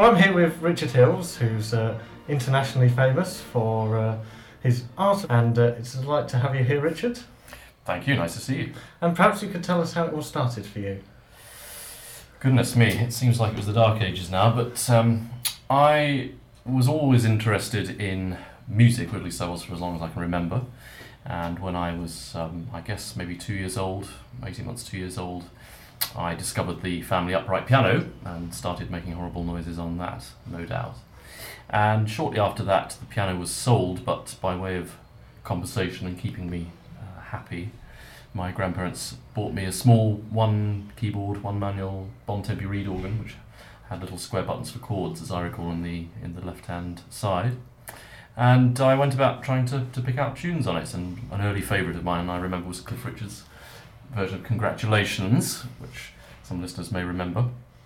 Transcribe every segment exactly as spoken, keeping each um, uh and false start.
Well, I'm here with Richard Hills, who's uh, internationally famous for uh, his art, and uh, it's a delight to have you here, Richard. Thank you, nice to see you. And perhaps you could tell us how it all started for you. Goodness me, it seems like it was the Dark Ages now, but um, I was always interested in music, or at least I was for as long as I can remember. And when I was, um, I guess, maybe two years old, eighteen months, two years old, I discovered the family upright piano and started making horrible noises on that, no doubt. And shortly after that, the piano was sold, but by way of compensation and keeping me uh, happy, my grandparents bought me a small one keyboard, one manual Bontempi reed organ, which had little square buttons for chords, as I recall, in the in the left-hand side. And I went about trying to, to pick out tunes on it, and an early favourite of mine, I remember, was Cliff Richard's version of Congratulations, which some listeners may remember.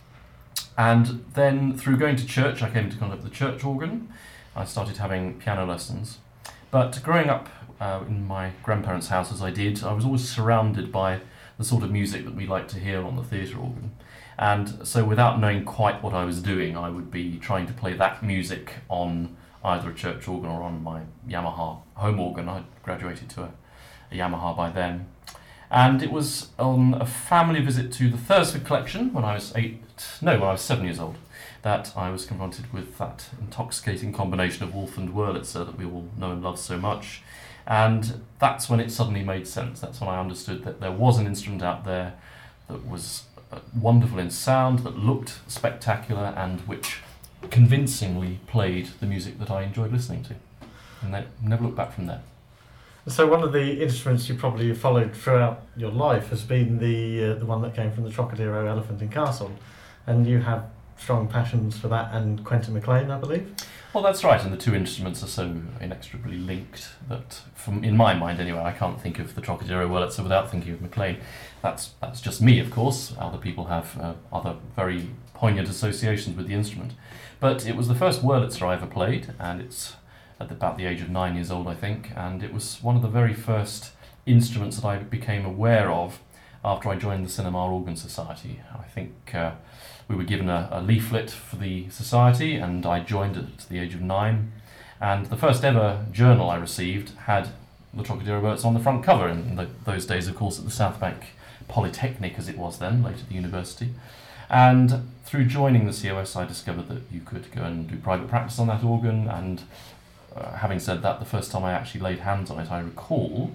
And then through going to church, I came into contact with the church organ. I started having piano lessons. But growing up uh, in my grandparents' house as I did, I was always surrounded by the sort of music that we like to hear on the theatre organ. And so without knowing quite what I was doing, I would be trying to play that music on either a church organ or on my Yamaha home organ. I graduated to a, a Yamaha by then. And it was on a family visit to the Thursford Collection when I was eight, no, when I was seven years old, that I was confronted with that intoxicating combination of Wolf and Wurlitzer that we all know and love so much. And that's when it suddenly made sense. That's when I understood that there was an instrument out there that was wonderful in sound, that looked spectacular, and which convincingly played the music that I enjoyed listening to. And I never looked back from there. So one of the instruments you probably followed throughout your life has been the uh, the one that came from the Trocadero Elephant and Castle, and you have strong passions for that and Quentin McLean, I believe? Well, that's right, and the two instruments are so inextricably linked that, from in my mind anyway, I can't think of the Trocadero Wurlitzer without thinking of McLean. That's that's just me, of course. Other people have uh, other very poignant associations with the instrument. But it was the first Wurlitzer I ever played, and it's at about the age of nine years old, I think, and it was one of the very first instruments that I became aware of after I joined the Cinema Organ Society. I think uh, we were given a, a leaflet for the society, and I joined it at the age of nine, and the first ever journal I received had the Trocadero Wurlitzer on the front cover, in the, those days, of course, at the South Bank Polytechnic, as it was then, later the university. And through joining the C O S, I discovered that you could go and do private practice on that organ, and Uh, having said that, the first time I actually laid hands on it, I recall,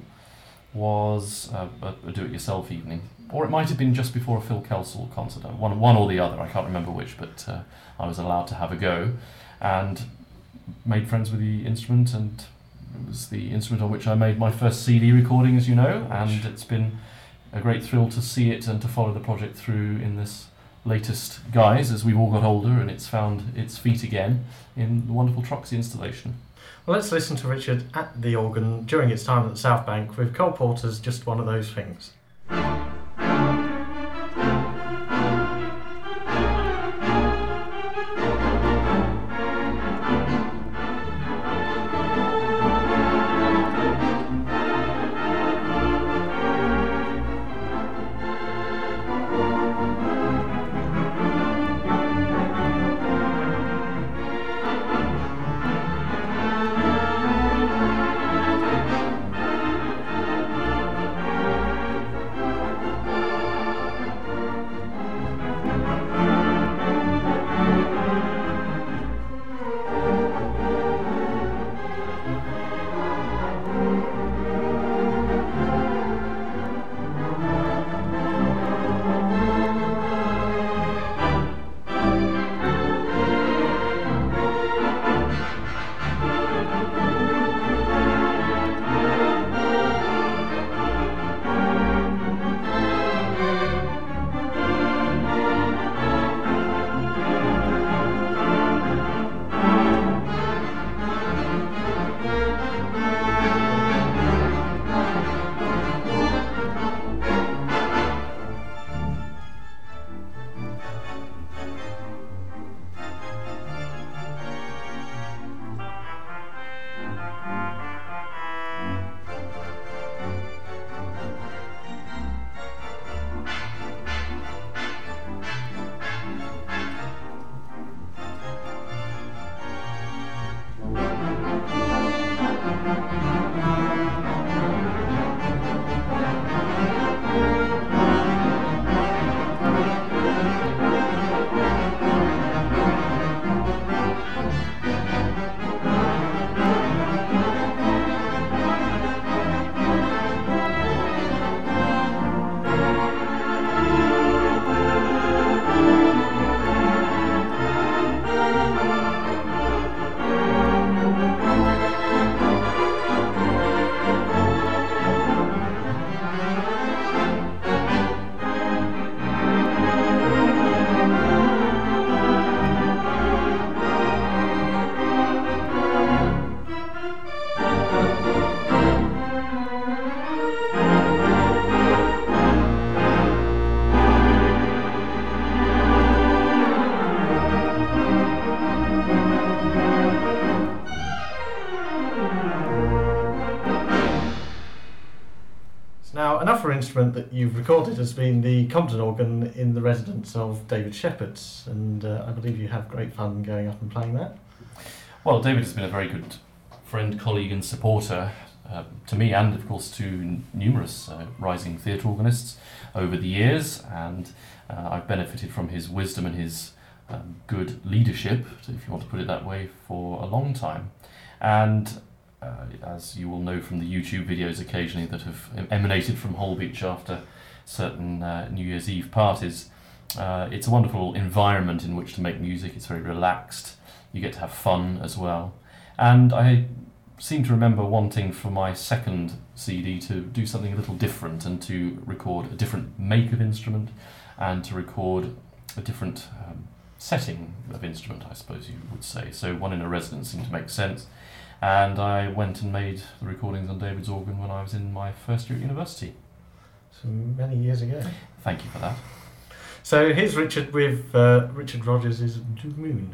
was uh, a, a do-it-yourself evening. Or it might have been just before a Phil Kelsall concert, one, one or the other, I can't remember which, but uh, I was allowed to have a go, and made friends with the instrument, and it was the instrument on which I made my first C D recording, as you know, and it's been a great thrill to see it and to follow the project through in this latest guise, as we've all got older, and it's found its feet again in the wonderful Troxy installation. Well, let's listen to Richard at the organ during its time at the South Bank with Cole Porter's Just One of Those Things. Now, another instrument that you've recorded has been the Compton organ in the residence of David Shepherd's, and uh, I believe you have great fun going up and playing that. Well, David has been a very good friend, colleague and supporter uh, to me and, of course, to n- numerous uh, rising theatre organists over the years, and uh, I've benefited from his wisdom and his um, good leadership, if you want to put it that way, for a long time. And uh, as you will know from the YouTube videos occasionally that have emanated from Holbeach after certain uh, New Year's Eve parties, uh, it's a wonderful environment in which to make music. It's very relaxed. You get to have fun as well. And I seem to remember wanting for my second C D to do something a little different and to record a different make of instrument and to record a different um, setting of instrument, I suppose you would say. So one in a residence seemed to make sense. And I went and made the recordings on David's organ when I was in my first year at university. So many years ago. Thank you for that. So here's Richard with uh, Richard Rogers' Blue Moon.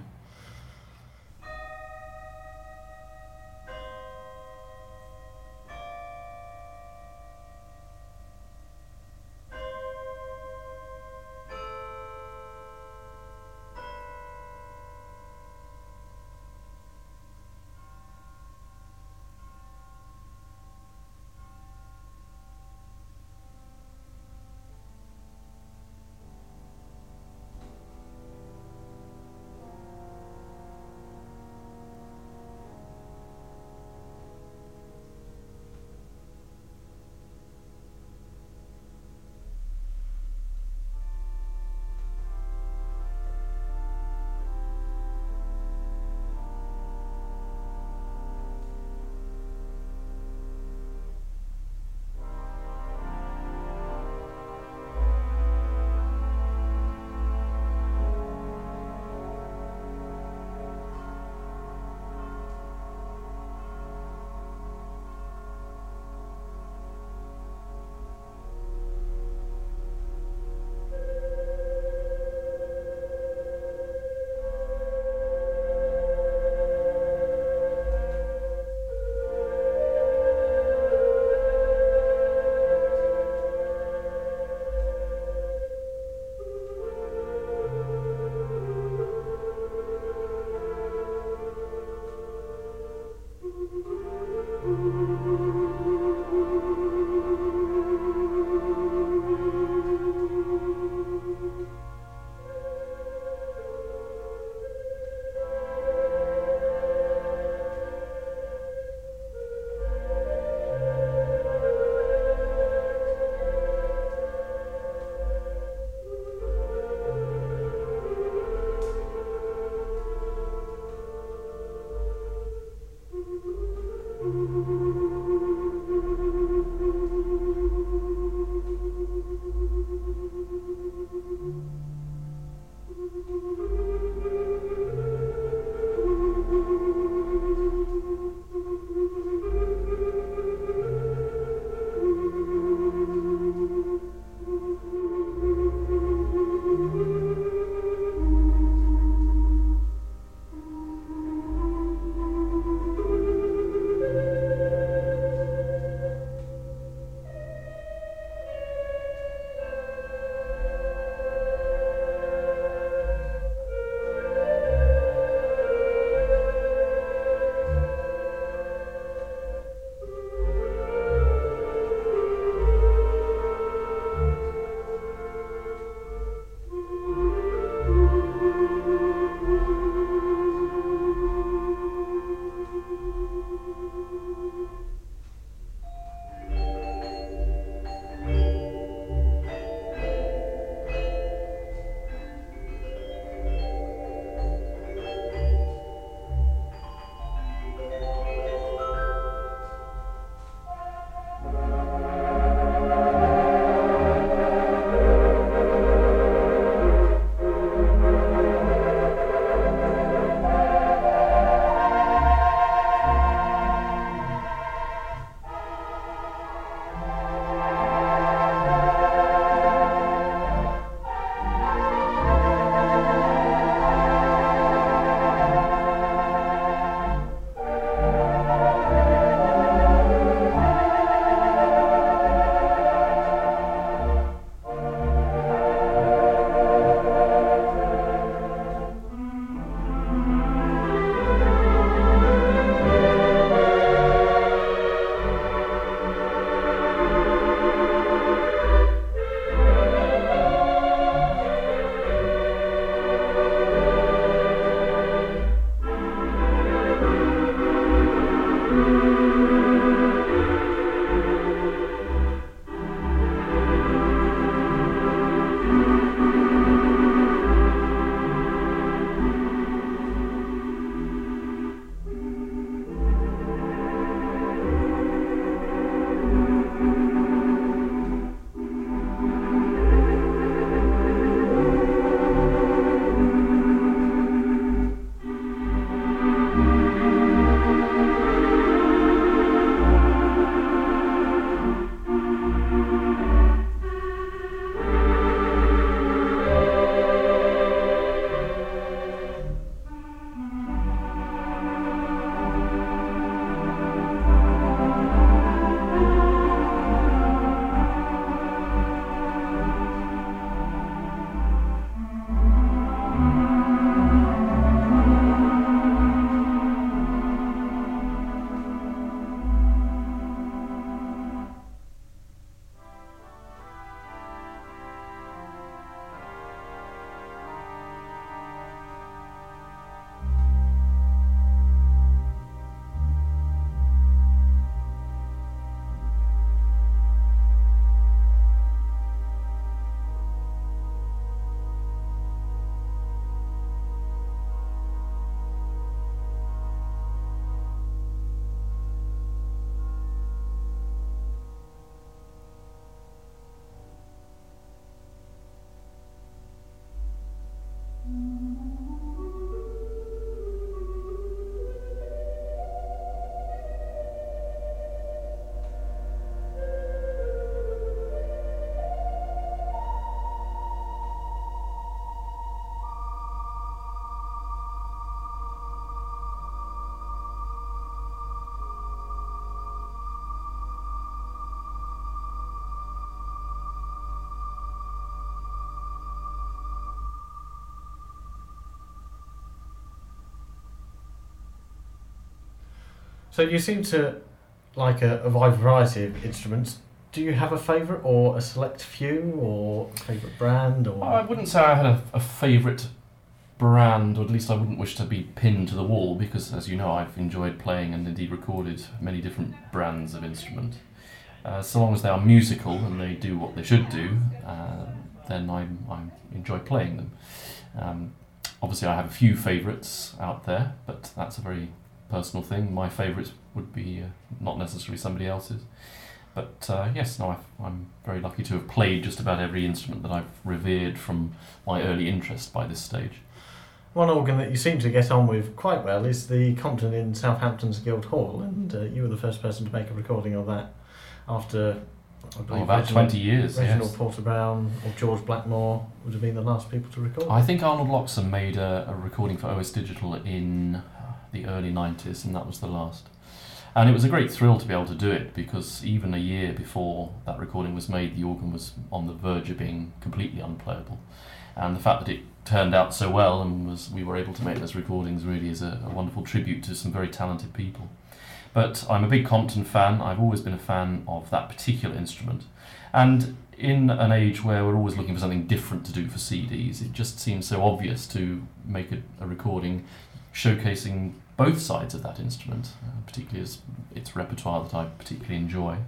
So you seem to like a, a wide variety of instruments. Do you have a favourite or a select few or a favourite brand? Or I wouldn't say I had a, a favourite brand, or at least I wouldn't wish to be pinned to the wall, because as you know I've enjoyed playing and indeed recorded many different brands of instrument. Uh, so long as they are musical and they do what they should do, uh, then I I enjoy playing them. Um, obviously I have a few favourites out there, but that's a very personal thing. My favourites would be uh, not necessarily somebody else's. But uh, yes, no, I've, I'm very lucky to have played just about every instrument that I've revered from my early interest by this stage. One organ that you seem to get on with quite well is the Compton in Southampton's Guildhall, and uh, you were the first person to make a recording of that after, I believe, Oh, about Reginald, twenty years, Reginald yes. Porter Brown or George Blackmore would have been the last people to record. I think Arnold Loxam made a, a recording for O S Digital in the early nineties, and that was the last. And it was a great thrill to be able to do it, because even a year before that recording was made, the organ was on the verge of being completely unplayable. And the fact that it turned out so well and was we were able to make those recordings really is a, a wonderful tribute to some very talented people. But I'm a big Compton fan. I've always been a fan of that particular instrument. And in an age where we're always looking for something different to do for C Ds, it just seems so obvious to make a, a recording showcasing both sides of that instrument, uh, particularly as its repertoire that I particularly enjoy.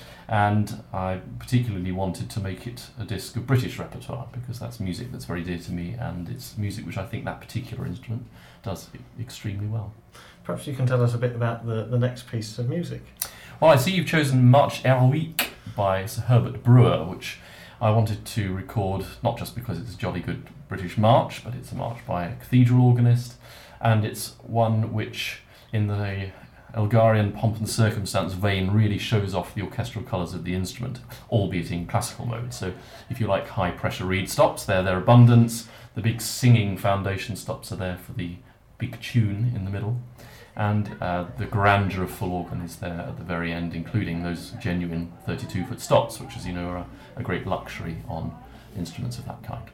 And I particularly wanted to make it a disc of British repertoire, because that's music that's very dear to me, and it's music which I think that particular instrument does extremely well. Perhaps you can tell us a bit about the, the next piece of music. Well, I see you've chosen March Heroique by Sir Herbert Brewer, which I wanted to record not just because it's a jolly good British march, but it's a march by a cathedral organist, and it's one which, in the Elgarian pomp and circumstance vein, really shows off the orchestral colours of the instrument, albeit in classical mode. So if you like high pressure reed stops, they're their abundance. The big singing foundation stops are there for the big tune in the middle. And uh, the grandeur of full organ is there at the very end, including those genuine thirty-two foot stops, which, as you know, are a, a great luxury on instruments of that kind.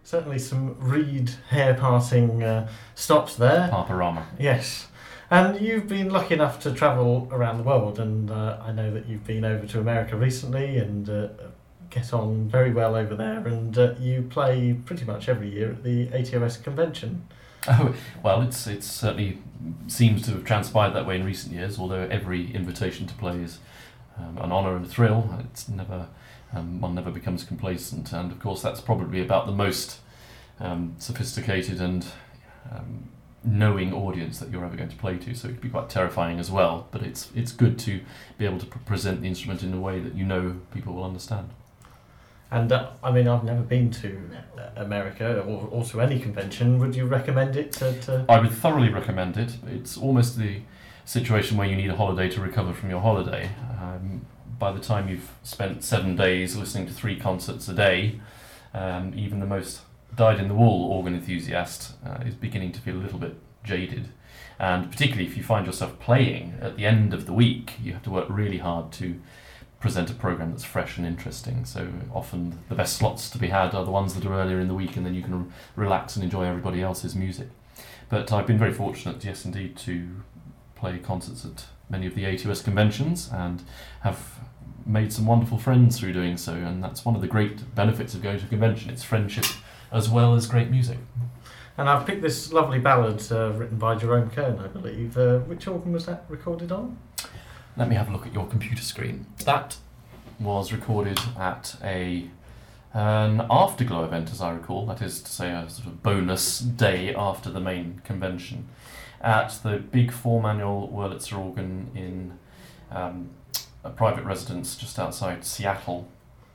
certainly some reed hair parting uh, stops there. Paparama. Yes. And you've been lucky enough to travel around the world, and uh, I know that you've been over to America recently and uh, get on very well over there, and uh, you play pretty much every year at the A T O S convention. Oh, well, it's it's certainly seems to have transpired that way in recent years, although every invitation to play is um, an honour and a thrill. It's never um, one never becomes complacent, and of course that's probably about the most um, sophisticated and um, knowing audience that you're ever going to play to, so it can be quite terrifying as well, but it's it's good to be able to pr- present the instrument in a way that you know people will understand. And uh, I mean, I've never been to America or, or to any convention. Would you recommend it to, to... I would thoroughly recommend it. It's almost the situation where you need a holiday to recover from your holiday. Um, by the time you've spent seven days listening to three concerts a day, um, even the most dyed-in-the-wool organ enthusiast uh, is beginning to feel a little bit jaded. And particularly if you find yourself playing at the end of the week, you have to work really hard to present a program that's fresh and interesting. So often the best slots to be had are the ones that are earlier in the week, and then you can re- relax and enjoy everybody else's music. But I've been very fortunate, yes indeed, to play concerts at many of the A T O S conventions and have made some wonderful friends through doing so, and that's one of the great benefits of going to a convention. It's friendship as well as great music. And I've picked this lovely ballad uh, written by Jerome Kern, I believe. Uh, which album was that recorded on? Let me have a look at your computer screen. That was recorded at a an Afterglow event, as I recall. That is to say, a sort of bonus day after the main convention, at the big four-manual Wurlitzer organ in um, a private residence just outside Seattle.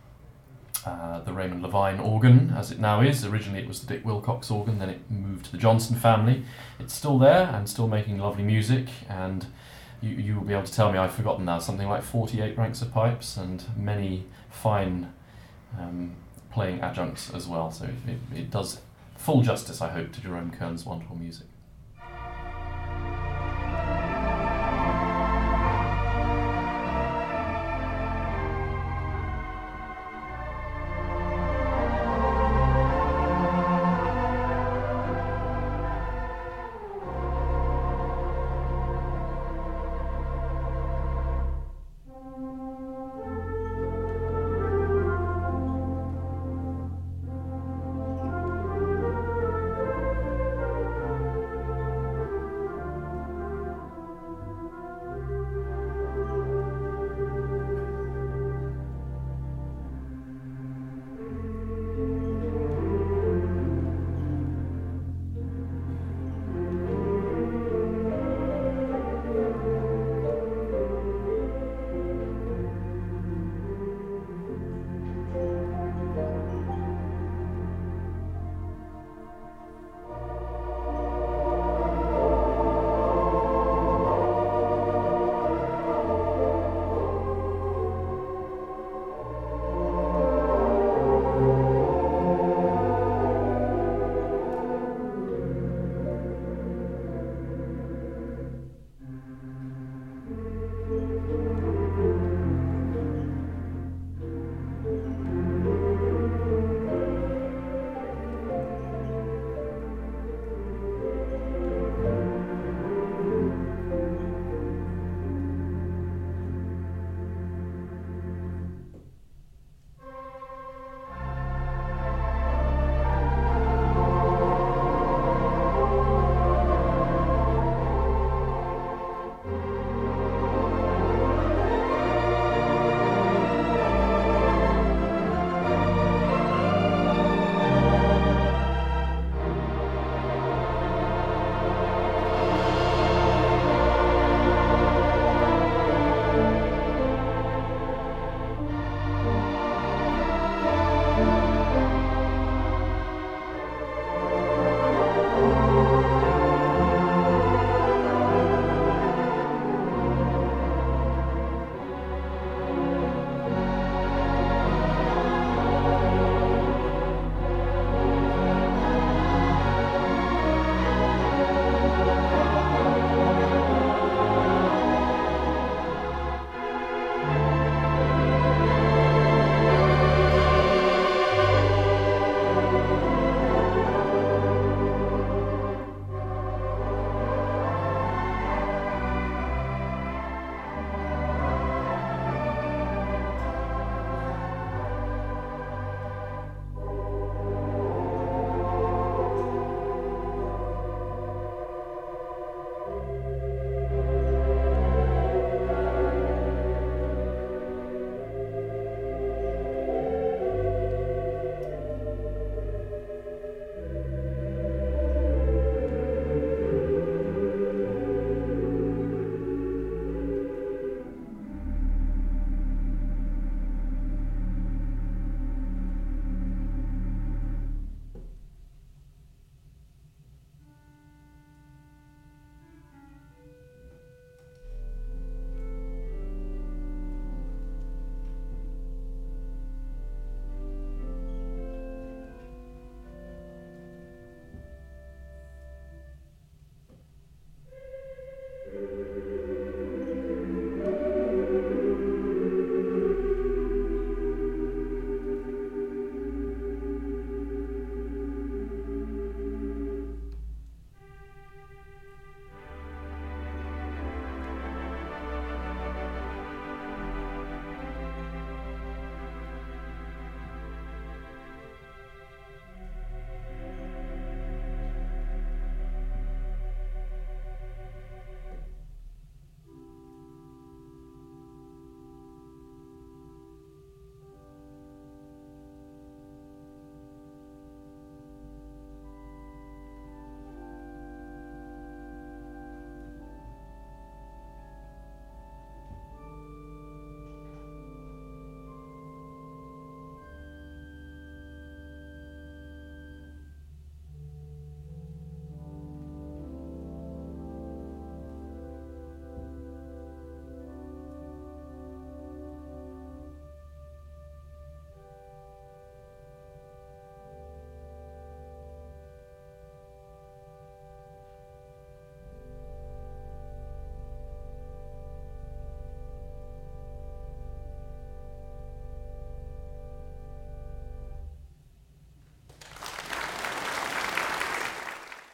Uh, the Raymond Levine organ, as it now is. Originally it was the Dick Wilcox organ, then it moved to the Johnson family. It's still there and still making lovely music, and You, you will be able to tell me, I've forgotten now, something like forty-eight ranks of pipes and many fine um, playing adjuncts as well. So it, it does full justice, I hope, to Jerome Kern's wonderful music.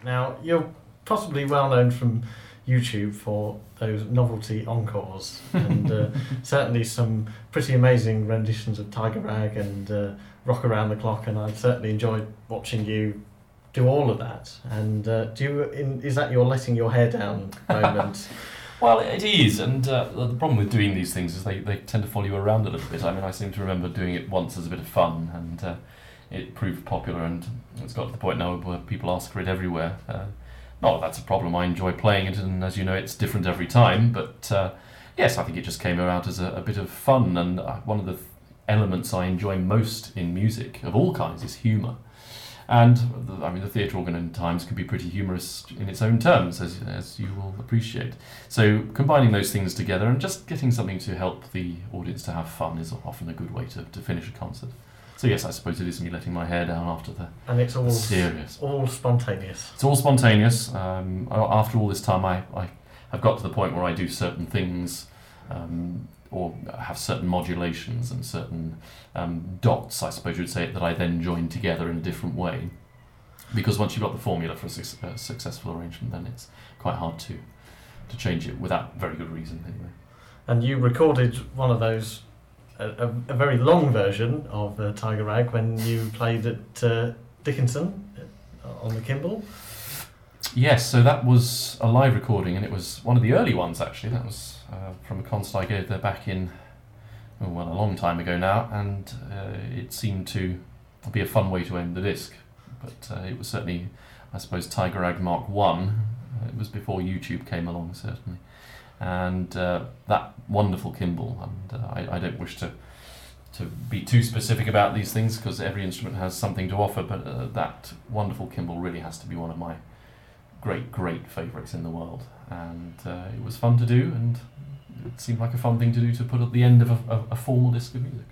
Now, you're possibly well known from YouTube for those novelty encores, and uh, certainly some pretty amazing renditions of Tiger Rag and uh, Rock Around the Clock, and I've certainly enjoyed watching you do all of that. And uh, do you, in, is that your letting your hair down moment? Well, it is, and uh, the problem with doing these things is they, they tend to follow you around a little bit. I mean, I seem to remember doing it once as a bit of fun, and uh, it proved popular, and it's got to the point now where people ask for it everywhere. Uh, not that that's a problem, I enjoy playing it, and as you know, it's different every time, but uh, yes, I think it just came out as a, a bit of fun, and uh, one of the th- elements I enjoy most in music, of all kinds, is humour. And, I mean, the theatre organ in times can be pretty humorous in its own terms, as, as you will appreciate. So combining those things together and just getting something to help the audience to have fun is often a good way to, to finish a concert. So yes, I suppose it is me letting my hair down after the And it's all serious. all spontaneous. It's all spontaneous. Um, after all this time, I, I have got to the point where I do certain things um, or have certain modulations and certain um, dots, I suppose you'd say, that I then join together in a different way. Because once you've got the formula for a, su- a successful arrangement, then it's quite hard to, to change it without very good reason, anyway. And you recorded one of those, a, a, a very long version of uh, Tiger Rag when you played at uh, Dickinson uh, on the Kimball. Yes, so that was a live recording, and it was one of the early ones, actually. That was uh, from a concert I gave there back in, oh, well, a long time ago now, and uh, it seemed to be a fun way to end the disc. But uh, it was certainly, I suppose, Tiger Rag Mark One. Uh, it was before YouTube came along, certainly. And uh, that wonderful Kimball, and uh, I, I don't wish to to be too specific about these things, because every instrument has something to offer, but uh, that wonderful Kimball really has to be one of my great, great favourites in the world. And uh, it was fun to do, and it seemed like a fun thing to do to put at the end of a, a, a formal disc of music.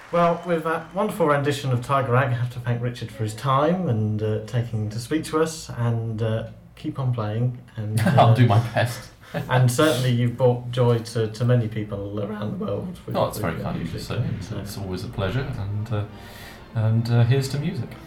Well, with that wonderful rendition of Tiger Rag, I have to thank Richard for his time and uh, taking to speak to us, and uh, keep on playing. And uh, I'll do my best. And certainly you've brought joy to, to many people around the world. With, Oh, that's with very kind of you to say. It's, so. it's always a pleasure, and uh, and uh, here's to music.